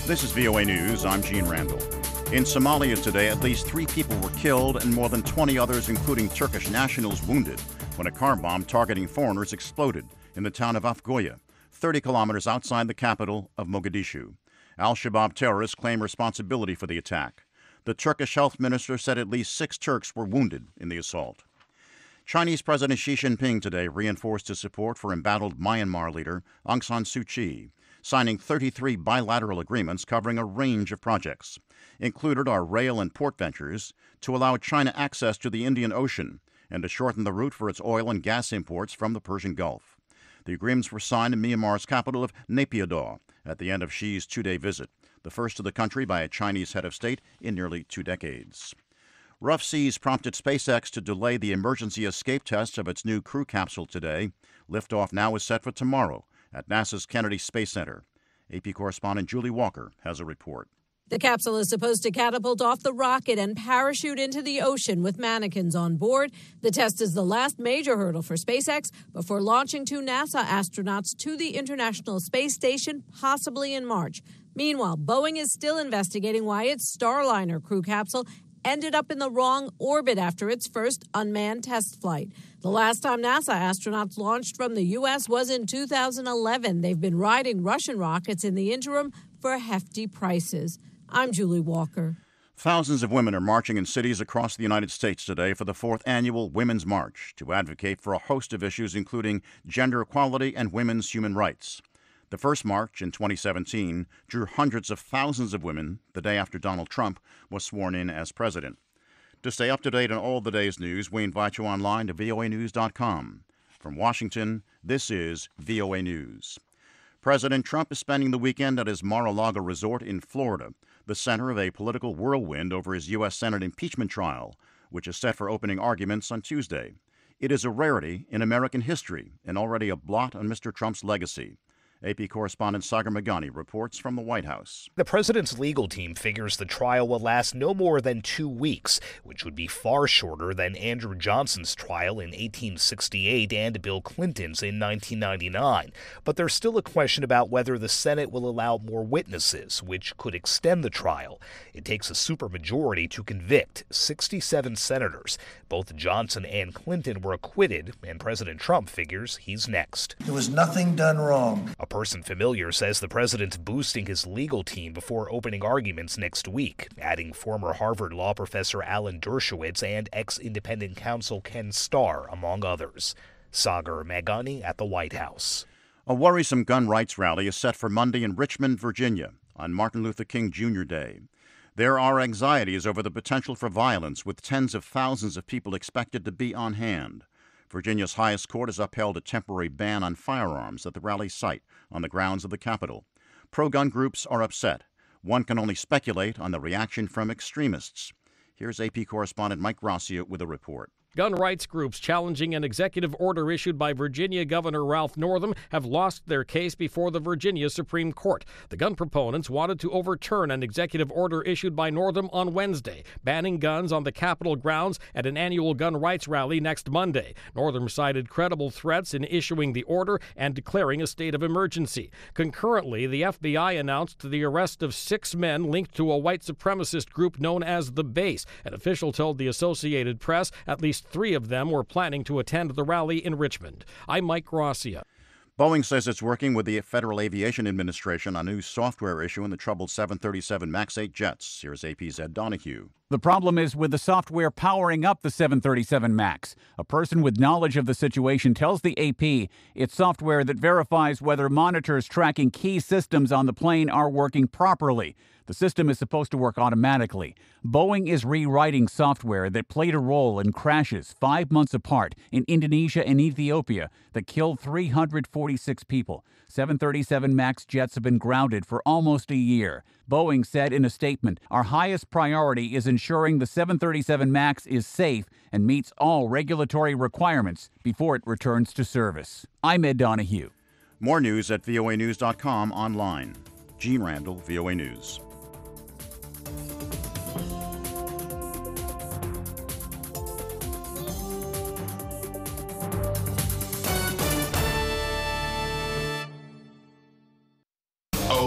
This is VOA News. I'm Gene Randall. In Somalia today, at least 3 people were killed and more than 20 others, including Turkish nationals, wounded when a car bomb targeting foreigners exploded in the town of Afgoye, 30 kilometers outside the capital of Mogadishu. Al-Shabaab terrorists claim responsibility for the attack. The Turkish health minister said at least 6 Turks were wounded in the assault. Chinese President Xi Jinping today reinforced his support for embattled Myanmar leader Aung San Suu Kyi, signing 33 bilateral agreements covering a range of projects. Included are rail and port ventures to allow China access to the Indian Ocean and to shorten the route for its oil and gas imports from the Persian Gulf. The agreements were signed in Myanmar's capital of Naypyidaw at the end of Xi's 2-day visit, the first to the country by a Chinese head of state in nearly 2 decades. Rough seas prompted SpaceX to delay the emergency escape tests of its new crew capsule today. Liftoff now is set for tomorrow at NASA's Kennedy Space Center. AP correspondent Julie Walker has a report. The capsule is supposed to catapult off the rocket and parachute into the ocean with mannequins on board. The test is the last major hurdle for SpaceX before launching 2 NASA astronauts to the International Space Station, possibly in March. Meanwhile, Boeing is still investigating why its Starliner crew capsule ended up in the wrong orbit after its first unmanned test flight. The last time NASA astronauts launched from the U.S. was in 2011. They've been riding Russian rockets in the interim for hefty prices. I'm Julie Walker. Thousands of women are marching in cities across the United States today for the 4th annual Women's March to advocate for a host of issues, including gender equality and women's human rights. The first march in 2017 drew hundreds of thousands of women the day after Donald Trump was sworn in as president. To stay up to date on all the day's news, we invite you online to voanews.com. From Washington, this is VOA News. President Trump is spending the weekend at his Mar-a-Lago resort in Florida, the center of a political whirlwind over his U.S. Senate impeachment trial, which is set for opening arguments on Tuesday. It is a rarity in American history and already a blot on Mr. Trump's legacy. AP correspondent Sagar Meghani reports from the White House. The president's legal team figures the trial will last no more than 2 weeks, which would be far shorter than Andrew Johnson's trial in 1868 and Bill Clinton's in 1999. But there's still a question about whether the Senate will allow more witnesses, which could extend the trial. It takes a supermajority to convict 67 senators. Both Johnson and Clinton were acquitted, and President Trump figures he's next. There was nothing done wrong. A person familiar says the president's boosting his legal team before opening arguments next week, adding former Harvard law professor Alan Dershowitz and ex-independent counsel Ken Starr, among others. Sagar Meghani at the White House. A worrisome gun rights rally is set for Monday in Richmond, Virginia, on Martin Luther King Jr. Day. There are anxieties over the potential for violence, with tens of thousands of people expected to be on hand. Virginia's highest court has upheld a temporary ban on firearms at the rally site on the grounds of the Capitol. Pro-gun groups are upset. One can only speculate on the reaction from extremists. Here's AP correspondent Mike Gracia with a report. Gun rights groups challenging an executive order issued by Virginia Governor Ralph Northam have lost their case before the Virginia Supreme Court. The gun proponents wanted to overturn an executive order issued by Northam on Wednesday, banning guns on the Capitol grounds at an annual gun rights rally next Monday. Northam cited credible threats in issuing the order and declaring a state of emergency. Concurrently, the FBI announced the arrest of 6 men linked to a white supremacist group known as The Base. An official told the Associated Press at least 3 of them were planning to attend the rally in Richmond. I'm Mike Gracia. Boeing says it's working with the Federal Aviation Administration on a new software issue in the troubled 737 MAX 8 jets. Here's AP's Ed Donahue. The problem is with the software powering up the 737 MAX. A person with knowledge of the situation tells the AP it's software that verifies whether monitors tracking key systems on the plane are working properly. The system is supposed to work automatically. Boeing is rewriting software that played a role in crashes 5 months apart in Indonesia and Ethiopia that killed 346 people. 737 MAX jets have been grounded for almost a year. Boeing said in a statement, "Our highest priority is ensuring the 737 MAX is safe and meets all regulatory requirements before it returns to service." I'm Ed Donahue. More news at voanews.com online. Gene Randall, VOA News.